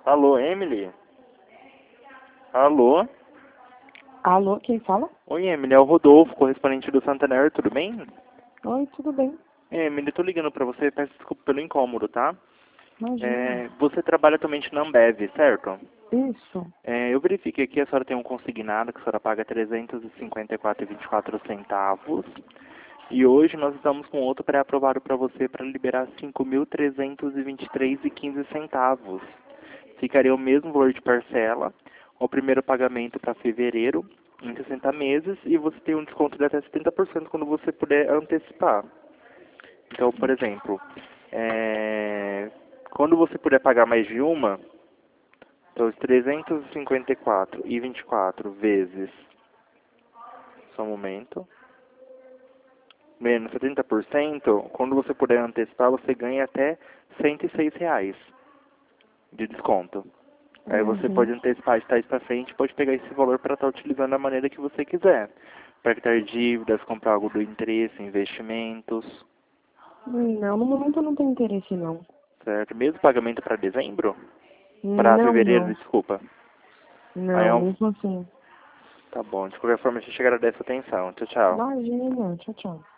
Alô, Emily? Alô? Alô, quem fala? Oi, Emily, é o Rodolfo, correspondente do Santander, tudo bem? Oi, tudo bem? Emily, tô ligando pra você, peço desculpa pelo incômodo, tá? Imagina. Você trabalha atualmente na Ambev, certo? Isso. Eu verifiquei aqui, a senhora tem um consignado que a senhora paga R$ 354,24. E hoje nós estamos com outro pré-aprovado para você para liberar R$ 5.323,15. Ficaria o mesmo valor de parcela, o primeiro pagamento para fevereiro, em 60 meses, e você tem um desconto de até 70% quando você puder antecipar. Então, por exemplo, quando você puder pagar mais de uma, então os 354,24 vezes, só um momento, menos 70%, quando você puder antecipar, você ganha até R$ 106 de desconto. Aí você Uhum. pode antecipar, estar para frente, pode pegar esse valor para estar utilizando da maneira que você quiser. Para quitar dívidas, comprar algo do interesse, investimentos, Não, no momento eu não tenho interesse, não. certo? Mesmo pagamento para dezembro? Para Não, fevereiro, não. desculpa. Aí Não, mesmo assim. tá bom, de qualquer forma a gente agradece a atenção. Tchau, tchau. Imagina. Tchau, tchau.